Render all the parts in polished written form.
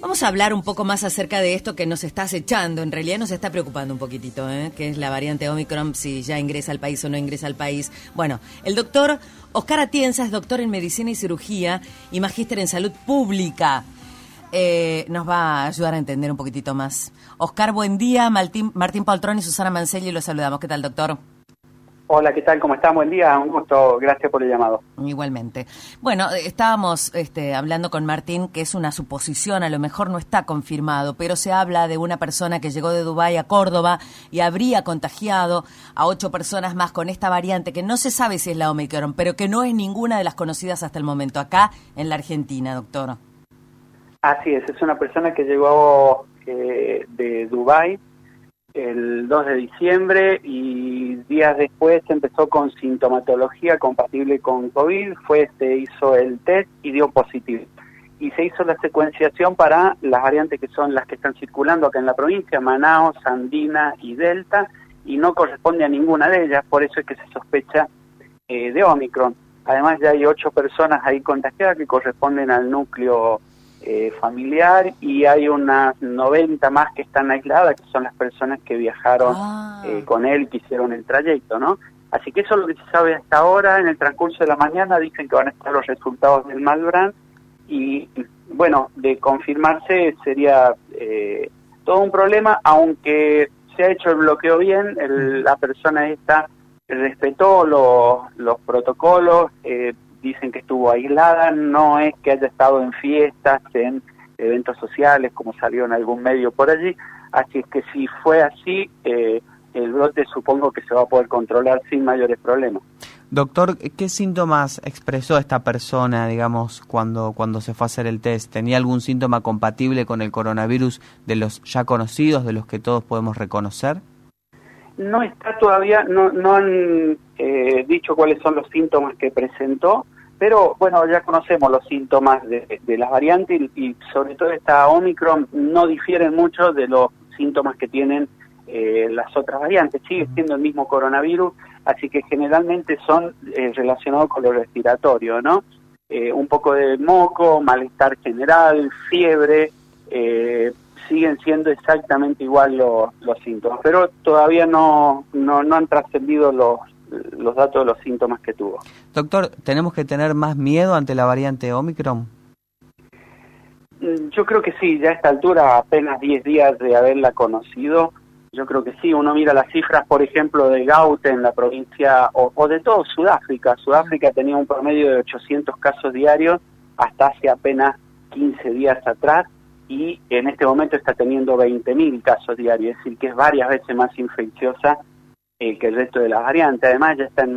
Vamos a hablar un poco más acerca de esto que nos está acechando, en realidad nos está preocupando un poquitito, que es la variante Omicron, si ya ingresa al país o no ingresa al país. Bueno, el doctor Oscar Atienza es doctor en Medicina y Cirugía y magíster en Salud Pública. Nos va a ayudar a entender un poquitito más. Oscar, buen día. Martín Paltrón y Susana Mancelli los saludamos. ¿Qué tal, doctor? Hola, ¿qué tal? ¿Cómo están? Buen día, un gusto, gracias por el llamado. Igualmente. Bueno, estábamos hablando con Martín, que es una suposición, a lo mejor no está confirmado, pero se habla de una persona que llegó de Dubái a Córdoba y habría contagiado a 8 personas más con esta variante, que no se sabe si es la Omicron, pero que no es ninguna de las conocidas hasta el momento, acá en la Argentina, doctor. Así es una persona que llegó de Dubái el 2 de diciembre y días después empezó con sintomatología compatible con COVID, se hizo el test y dio positivo. Y se hizo la secuenciación para las variantes que son las que están circulando acá en la provincia, Manaos, Andina y Delta, y no corresponde a ninguna de ellas, por eso es que se sospecha de Omicron. Además ya hay 8 personas ahí contagiadas que corresponden al núcleo familiar y hay unas 90 más que están aisladas, que son las personas que viajaron con él, que hicieron el trayecto, ¿no? Así que eso es lo que se sabe hasta ahora. En el transcurso de la mañana dicen que van a estar los resultados del Malbrand y, bueno, de confirmarse sería todo un problema, aunque se ha hecho el bloqueo bien, la persona esta respetó los protocolos, dicen que estuvo aislada, no es que haya estado en fiestas, en eventos sociales, como salió en algún medio por allí, así es que si fue así, el brote supongo que se va a poder controlar sin mayores problemas. Doctor, ¿qué síntomas expresó esta persona, digamos, cuando se fue a hacer el test? ¿Tenía algún síntoma compatible con el coronavirus de los ya conocidos, de los que todos podemos reconocer? No está todavía, no han dicho cuáles son los síntomas que presentó, pero bueno, ya conocemos los síntomas de las variantes y sobre todo esta Omicron no difieren mucho de los síntomas que tienen las otras variantes. Sigue siendo el mismo coronavirus, así que generalmente son relacionados con lo respiratorio, ¿no? Un poco de moco, malestar general, fiebre, siguen siendo exactamente igual los síntomas, pero todavía no han trascendido los datos de los síntomas que tuvo. Doctor, ¿tenemos que tener más miedo ante la variante Omicron? Yo creo que sí, ya a esta altura, apenas 10 días de haberla conocido, yo creo que sí. Uno mira las cifras, por ejemplo, de Gauteng, la provincia, o de todo Sudáfrica. Sudáfrica tenía un promedio de 800 casos diarios hasta hace apenas 15 días atrás, y en este momento está teniendo 20.000 casos diarios, es decir, que es varias veces más infecciosa que el resto de las variantes. Además ya está en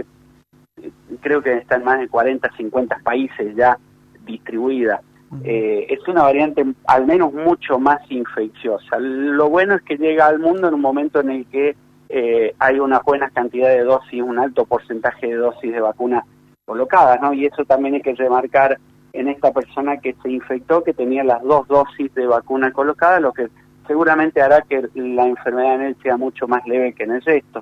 creo que está en más de 40, 50 países ya distribuida. Es una variante al menos mucho más infecciosa. Lo bueno es que llega al mundo en un momento en el que hay una buena cantidad de dosis, un alto porcentaje de dosis de vacunas colocadas, ¿no? Y eso también hay que remarcar en esta persona que se infectó, que tenía las 2 dosis de vacuna colocadas, lo que seguramente hará que la enfermedad en él sea mucho más leve que en el resto.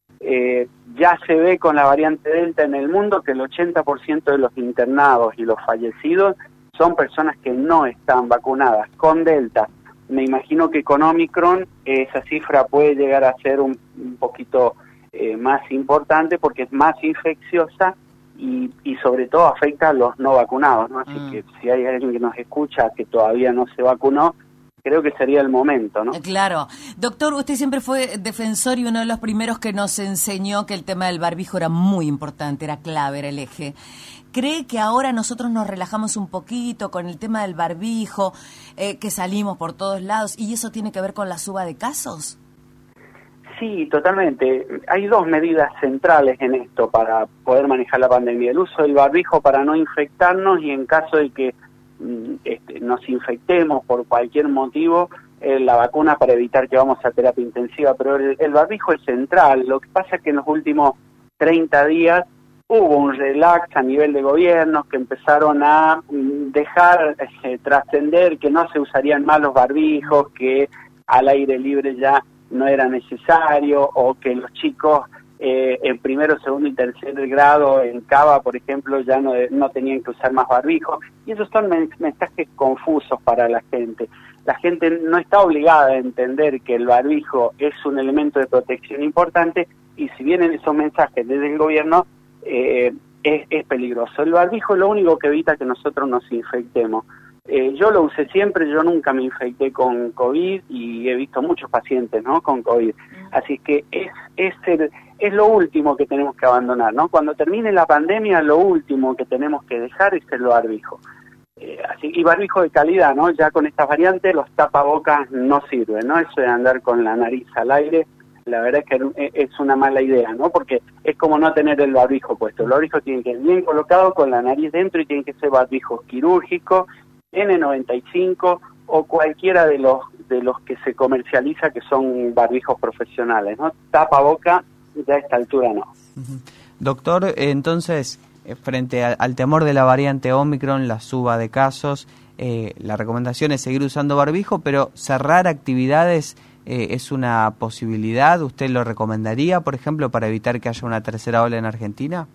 Ya se ve con la variante Delta en el mundo que el 80% de los internados y los fallecidos son personas que no están vacunadas con Delta. Me imagino que con Omicron esa cifra puede llegar a ser un poquito más importante porque es más infecciosa y sobre todo afecta a los no vacunados, ¿no? Así que si hay alguien que nos escucha que todavía no se vacunó, creo que sería el momento, ¿no? Claro. Doctor, usted siempre fue defensor y uno de los primeros que nos enseñó que el tema del barbijo era muy importante, era clave, era el eje. ¿Cree que ahora nosotros nos relajamos un poquito con el tema del barbijo, que salimos por todos lados, y eso tiene que ver con la suba de casos? Sí, totalmente. Hay 2 medidas centrales en esto para poder manejar la pandemia. El uso del barbijo para no infectarnos y en caso de que nos infectemos por cualquier motivo, la vacuna para evitar que vamos a terapia intensiva. Pero el barbijo es central. Lo que pasa es que en los últimos 30 días hubo un relax a nivel de gobiernos que empezaron a dejar trascender que no se usarían más los barbijos, que al aire libre ya no era necesario, o que los chicos en primero, segundo y tercer grado en Cava, por ejemplo, ya no tenían que usar más barbijo, y esos son mensajes confusos para la gente. La gente no está obligada a entender que el barbijo es un elemento de protección importante, y si vienen esos mensajes desde el gobierno, es peligroso. El barbijo es lo único que evita que nosotros nos infectemos. Yo lo usé siempre, yo nunca me infecté con COVID y he visto muchos pacientes, ¿no?, con COVID. Así que es lo último que tenemos que abandonar, ¿no? Cuando termine la pandemia, lo último que tenemos que dejar es el barbijo. Y barbijo de calidad, ¿no? Ya con estas variantes los tapabocas no sirven, ¿no? Eso de andar con la nariz al aire, la verdad es que es una mala idea, ¿no? Porque es como no tener el barbijo puesto. El barbijo tiene que ir bien colocado con la nariz dentro y tiene que ser barbijo quirúrgico, N95 o cualquiera de los que se comercializa, que son barbijos profesionales, ¿no? Tapaboca ya a esta altura no. Doctor, entonces, frente al temor de la variante Omicron, la suba de casos, la recomendación es seguir usando barbijo, pero cerrar actividades es una posibilidad. ¿Usted lo recomendaría, por ejemplo, para evitar que haya una tercera ola en Argentina?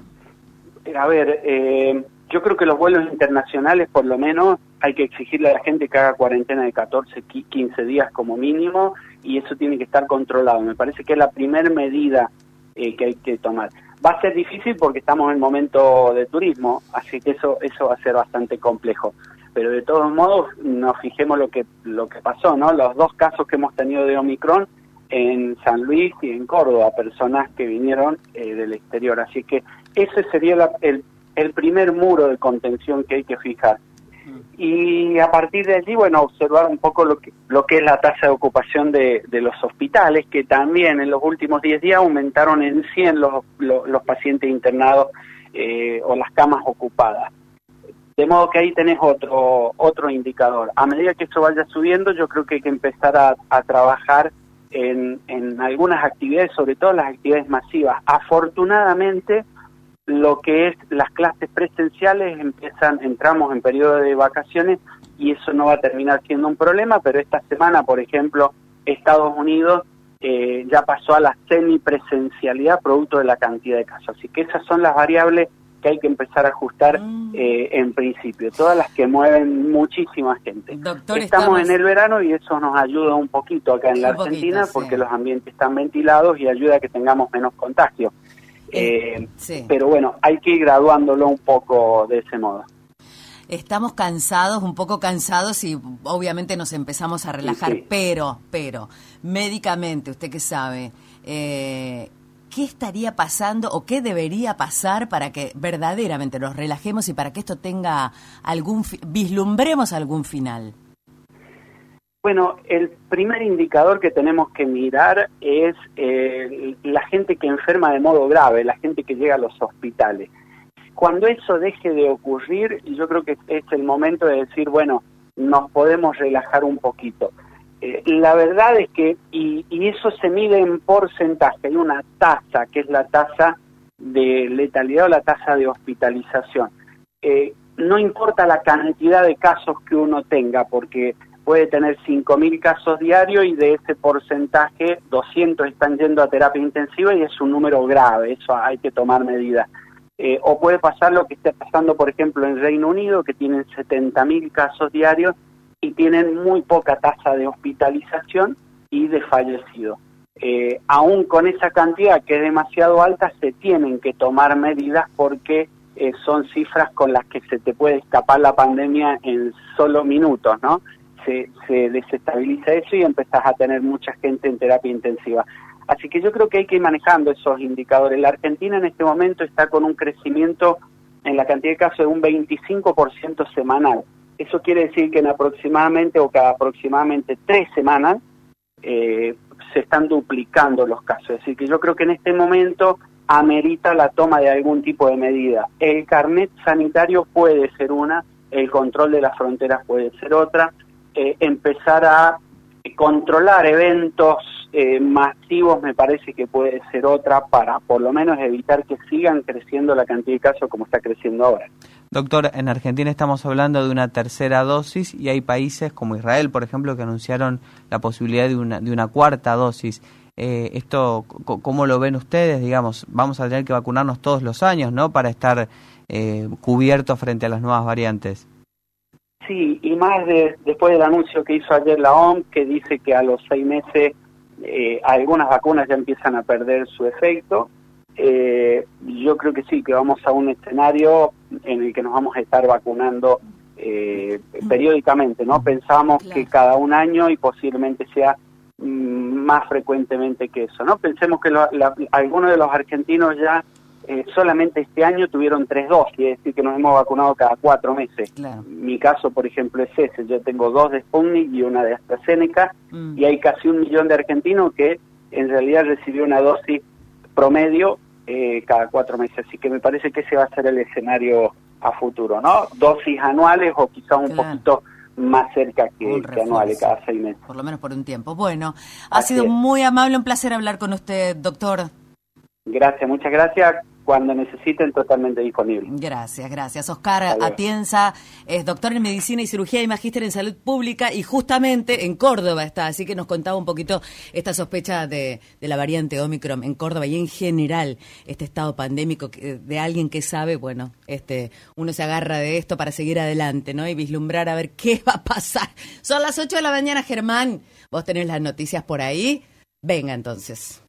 A ver, yo creo que los vuelos internacionales, por lo menos, hay que exigirle a la gente que haga cuarentena de 14, 15 días como mínimo, y eso tiene que estar controlado. Me parece que es la primera medida que hay que tomar. Va a ser difícil porque estamos en momento de turismo, así que eso va a ser bastante complejo. Pero de todos modos, nos fijemos lo que pasó, ¿no? Los 2 casos que hemos tenido de Omicron en San Luis y en Córdoba, personas que vinieron del exterior. Así que ese sería el primer muro de contención que hay que fijar. Y a partir de allí, bueno, observar un poco lo que es la tasa de ocupación de los hospitales, que también en los últimos 10 días aumentaron en 100 los pacientes internados o las camas ocupadas. De modo que ahí tenés otro indicador. A medida que esto vaya subiendo, yo creo que hay que empezar a trabajar en algunas actividades, sobre todo las actividades masivas. Afortunadamente, lo que es las clases presenciales entramos en periodo de vacaciones y eso no va a terminar siendo un problema, pero esta semana, por ejemplo, Estados Unidos ya pasó a la semipresencialidad producto de la cantidad de casos. Así que esas son las variables que hay que empezar a ajustar en principio, todas las que mueven muchísima gente. Doctor, estamos en el verano y eso nos ayuda un poquito acá en la Argentina, sí, porque los ambientes están ventilados y ayuda a que tengamos menos contagios. Sí. Pero bueno, hay que ir graduándolo un poco de ese modo. Estamos cansados, un poco cansados y obviamente nos empezamos a relajar, sí. pero, médicamente, ¿usted qué sabe? ¿Qué estaría pasando o qué debería pasar para que verdaderamente nos relajemos y para que esto tenga vislumbremos algún final? Bueno, el primer indicador que tenemos que mirar es la gente que enferma de modo grave, la gente que llega a los hospitales. Cuando eso deje de ocurrir, yo creo que es el momento de decir, bueno, nos podemos relajar un poquito. La verdad es que, y eso se mide en porcentaje, hay una tasa, que es la tasa de letalidad o la tasa de hospitalización. No importa la cantidad de casos que uno tenga, porque puede tener 5.000 casos diarios y de ese porcentaje 200 están yendo a terapia intensiva y es un número grave, eso hay que tomar medidas. O puede pasar lo que está pasando, por ejemplo, en Reino Unido, que tienen 70.000 casos diarios y tienen muy poca tasa de hospitalización y de fallecidos. Aún con esa cantidad que es demasiado alta, se tienen que tomar medidas porque son cifras con las que se te puede escapar la pandemia en solo minutos, ¿no? Se desestabiliza eso y empezás a tener mucha gente en terapia intensiva. Así que yo creo que hay que ir manejando esos indicadores. La Argentina en este momento está con un crecimiento en la cantidad de casos de un 25% semanal. Eso quiere decir que en aproximadamente o cada aproximadamente 3 semanas se están duplicando los casos. Es decir, que yo creo que en este momento amerita la toma de algún tipo de medida. El carnet sanitario puede ser una, el control de las fronteras puede ser otra, empezar a controlar eventos masivos me parece que puede ser otra para por lo menos evitar que sigan creciendo la cantidad de casos como está creciendo ahora. Doctor, en Argentina estamos hablando de una tercera dosis y hay países como Israel, por ejemplo, que anunciaron la posibilidad de una cuarta dosis. Esto, ¿cómo lo ven ustedes? Digamos, vamos a tener que vacunarnos todos los años, ¿no? Para estar cubiertos frente a las nuevas variantes. Sí, y más después del anuncio que hizo ayer la OMS, que dice que a los 6 meses algunas vacunas ya empiezan a perder su efecto. Yo creo que sí, que vamos a un escenario en el que nos vamos a estar vacunando periódicamente, ¿no? Pensamos que cada un año y posiblemente sea más frecuentemente que eso, ¿no? Pensemos que algunos de los argentinos ya solamente este año tuvieron 3 dosis, es decir, que nos hemos vacunado cada 4 meses. Claro. Mi caso, por ejemplo, es ese. Yo tengo 2 de Sputnik y una de AstraZeneca, y hay casi 1 millón de argentinos que en realidad recibió una dosis promedio cada 4 meses. Así que me parece que ese va a ser el escenario a futuro, ¿no? Dosis anuales o quizás un poquito más cerca que anuales, cada 6 meses. Por lo menos por un tiempo. Bueno, ha sido muy amable, un placer hablar con usted, doctor. Gracias, muchas gracias. Cuando necesiten, totalmente disponible. Gracias. Oscar Atienza es doctor en Medicina y Cirugía y magíster en Salud Pública y justamente en Córdoba está, así que nos contaba un poquito esta sospecha de la variante Omicron en Córdoba y en general este estado pandémico de alguien que sabe, bueno, uno se agarra de esto para seguir adelante, ¿no? Y vislumbrar a ver qué va a pasar. Son las 8 de la mañana, Germán. Vos tenés las noticias por ahí. Venga, entonces.